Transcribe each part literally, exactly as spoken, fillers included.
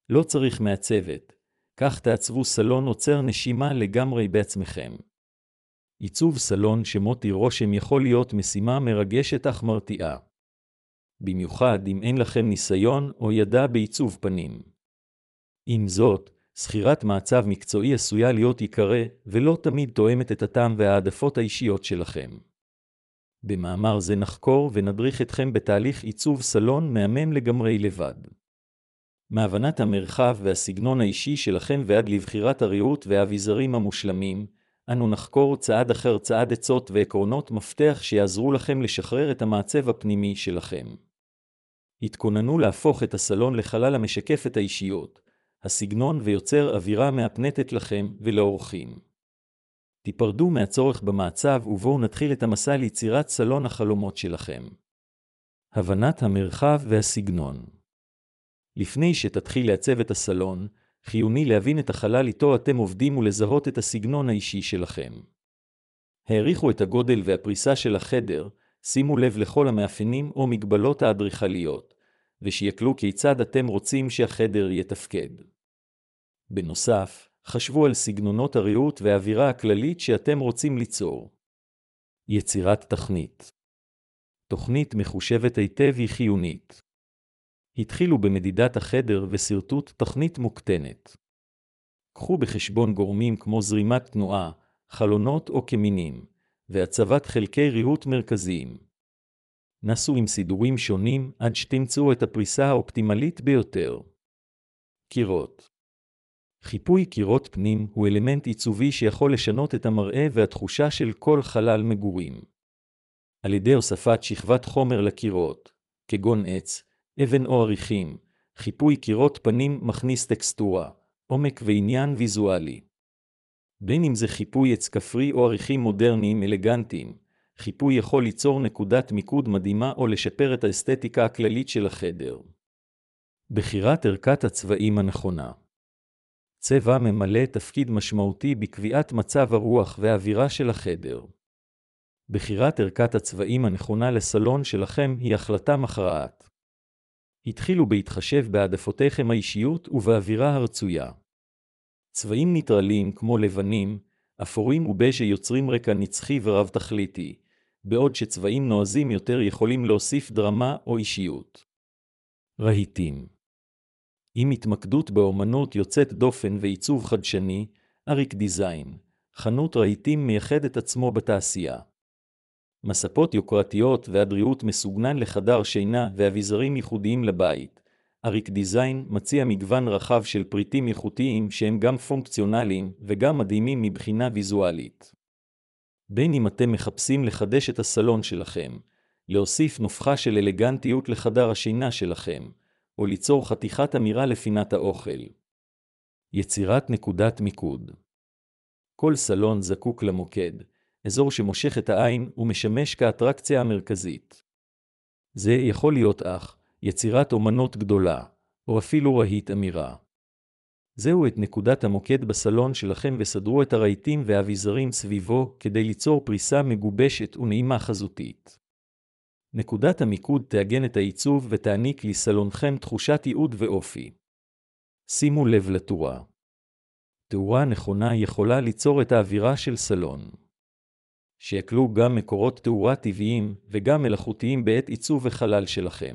לא צריך מעצבת, כך תעצבו סלון עוצר נשימה לגמרי בעצמכם. עיצוב סלון שמותיר רושם יכול להיות משימה מרגשת אך מרתיעה. במיוחד אם אין לכם ניסיון או ידע בעיצוב פנים. עם זאת, שכירת מעצב מקצועי עשויה להיות יקרה ולא תמיד תואמת את הטעם והעדפות האישיות שלכם. במאמר זה נחקור ונדריך אתכם בתהליך עיצוב סלון מהמם לגמרי לבד. מהבנת המרחב והסגנון האישי שלכם ועד לבחירת הריהוט והאביזרים המושלמים, אנו נחקור צעד אחר צעד עצות ועקרונות מפתח שיעזרו לכם לשחרר את המעצב הפנימי שלכם. התכוננו להפוך את הסלון לחלל המשקף את האישיות, הסגנון ויוצר אווירה מהפנטת לכם ולאורחים. תיפרדו מהצורך במעצב ובואו נתחיל את המסע ליצירת סלון החלומות שלכם. הבנת המרחב והסגנון. לפני שתתחיל לעצב את הסלון, חיוני להבין את החלל איתו אתם עובדים ולזהות את הסגנון האישי שלכם. העריכו את הגודל והפריסה של החדר, שימו לב לכל המאפיינים או מגבלות האדריכליות, ושייקלו כיצד אתם רוצים שהחדר יתפקד. בנוסף, חשבו על סגנונות הריהוט והאווירה הכללית שאתם רוצים ליצור. יצירת תוכנית. תוכנית מחושבת היטב היא חיונית. התחילו במדידת החדר וסרטוט תוכנית מוקטנת. קחו בחשבון גורמים כמו זרימת תנועה, חלונות או קמינים, והצבת חלקי ריהוט מרכזיים. נסו עם סידורים שונים עד שתמצאו את הפריסה האופטימלית ביותר. קירות. חיפוי קירות פנים הוא אלמנט עיצובי שיכול לשנות את המראה והתחושה של כל חלל מגורים. על ידי הוספת שכבת חומר לקירות, כגון עץ, אבן או עריכים, חיפוי קירות פנים מכניס טקסטורה, עומק ועניין ויזואלי. בין אם זה חיפוי עץ כפרי או עריכים מודרניים אלגנטיים, חיפוי יכול ליצור נקודת מיקוד מדהימה או לשפר את האסתטיקה הכללית של החדר. בחירת ערכת הצבעים הנכונה. צבע ממלא תפקיד משמעותי בקביעת מצב הרוח והאווירה של החדר. בחירת ערכת הצבעים הנכונה לסלון שלכם היא החלטה מכרעת. התחילו בהתחשב בהעדפותיכם האישיות ובאווירה הרצויה. צבעים ניטרליים כמו לבנים, אפורים ובז'ה יוצרים רקע נצחי ורב תכליתי, בעוד שצבעים נועזים יותר יכולים להוסיף דרמה או אישיות. רהיטים. עם התמקדות באומנות יוצאת דופן ועיצוב חדשני, אריק דיזיין, חנות רהיטים מייחד את עצמו בתעשייה. מספות יוקרתיות והדריהוט מסוגנן לחדר שינה ואביזרים ייחודיים לבית. אריק דיזיין מציע מגוון רחב של פריטים איכותיים שהם גם פונקציונליים וגם מדהימים מבחינה ויזואלית. בין אם אתם מחפשים לחדש את הסלון שלכם, להוסיף נופחה של אלגנטיות לחדר השינה שלכם, או ליצור חתיכת אמירה לפינת האוכל. יצירת נקודת מיקוד. כל סלון זקוק למוקד, אזור שמושך את העין ומשמש כאטרקציה המרכזית. זה יכול להיות אך יצירת אומנות גדולה, או אפילו רהיט אמירה. זהו את נקודת המוקד בסלון שלכם וסדרו את הרהיטים והאביזרים סביבו כדי ליצור פריסה מגובשת ונעימה חזותית. נקודת המיקוד תעגן את העיצוב ותעניק לסלונכם תחושת ייעוד ואופי. שימו לב לתאורה. תאורה נכונה יכולה ליצור את האווירה של סלון. שיקלו גם מקורות תאורה טבעיים וגם מלאכותיים בעת עיצוב החלל שלכם.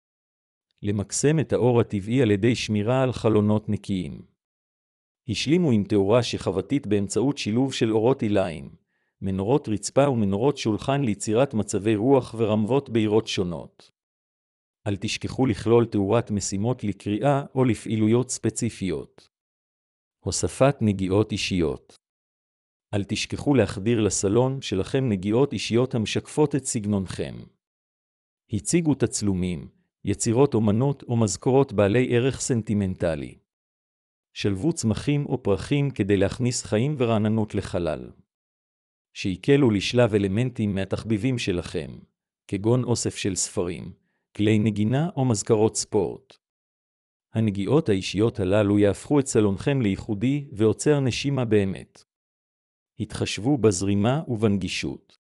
למקסם את האור הטבעי על ידי שמירה על חלונות נקיים. השלימו עם תאורה שכבתית באמצעות שילוב של אורות עיליים, מנורות רצפה ומנורות שולחן ליצירת מצבי רוח ורמבות בהירות שונות. אל תשכחו לכלול תאורת משימות לקריאה או לפעילויות ספציפיות. הוספת נגיעות אישיות. אל תשכחו להחדיר לסלון שלכם נגיעות אישיות המשקפות את סגנונכם. הציגו תצלומים, יצירות אומנות או מזכורות בעלי ערך סנטימנטלי. שלבו צמחים או פרחים כדי להכניס חיים ורעננות לחלל. שיקלו לשלב אלמנטים מהתחביבים שלכם, כגון אוסף של ספרים, כלי נגינה או מזכרות ספורט. הנגיעות האישיות הללו יהפכו את סלונכם לייחודי ועוצר נשימה באמת. התחשבו בזרימה ובנגישות.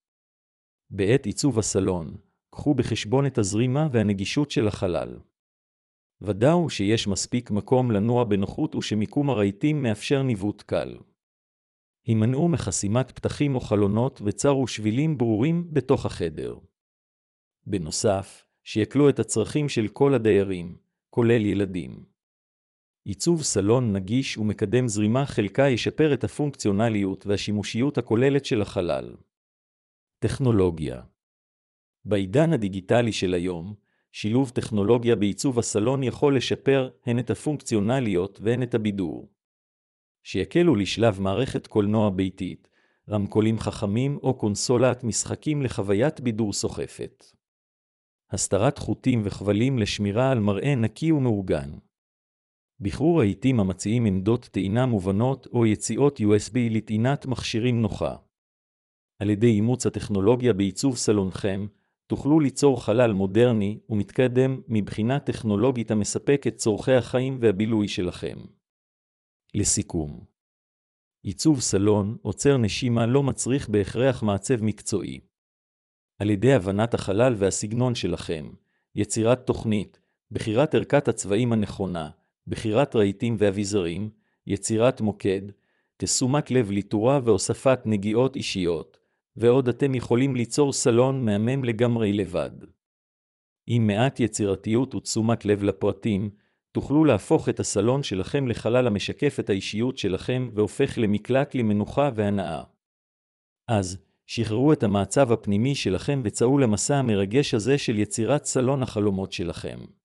בעת עיצוב הסלון, קחו בחשבון את הזרימה והנגישות של החלל. ודאו שיש מספיק מקום לנוע בנוחות ושמיקום הרהיטים מאפשר ניווט קל. הימנעו מחסימת פתחים או חלונות וצרו שבילים ברורים בתוך החדר. בנוסף, שיקלו את הצרכים של כל הדיירים, כולל ילדים. עיצוב סלון נגיש ומקדם זרימה חלקה ישפר את הפונקציונליות והשימושיות הכוללת של החלל. טכנולוגיה. בעידן הדיגיטלי של היום, שילוב טכנולוגיה בעיצוב הסלון יכול לשפר הן את הפונקציונליות והן את הבידור. שיקלו לשלב מערכת קולנוע ביתית, רמקולים חכמים או קונסולת משחקים לחוויית בידור סוחפת. הסתרת חוטים וכבלים לשמירה על מראה נקי ומאורגן. בחרו רהיטים המציעים עמדות טעינה מובנות או יציאות יו אס בי לטעינת מכשירים נוחה. על ידי אימוץ הטכנולוגיה בעיצוב סלונכם, תוכלו ליצור חלל מודרני ומתקדם מבחינה טכנולוגית המספק את צורכי החיים והבילוי שלכם. לסיכום, עיצוב סלון עוצר נשימה לא מצריך בהכרח מעצב מקצועי. על ידי הבנת החלל והסגנון שלכם, יצירת תוכנית, בחירת ערכת הצבעים הנכונה, בחירת רהיטים ואביזרים, יצירת מוקד, תשומת לב ליטורה והוספת נגיעות אישיות, ועוד אתם יכולים ליצור סלון מהמם לגמרי לבד. עם מעט יצירתיות ותשומת לב לפרטים, תוכלו להפוך את הסלון שלכם לחלל המשקף את האישיות שלכם והופך למקלט למנוחה והנאה. אז, שחררו את המעצב הפנימי שלכם וצאו למסע המרגש הזה של יצירת סלון החלומות שלכם.